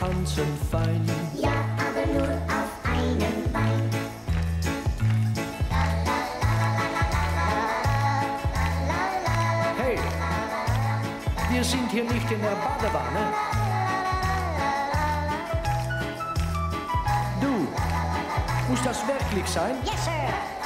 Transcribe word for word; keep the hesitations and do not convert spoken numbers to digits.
tanzen fein. Ja, aber nur auf einem Bein. Hey, wir sind hier nicht in der Badewanne. Du, muss das wirklich sein? Yes, sir.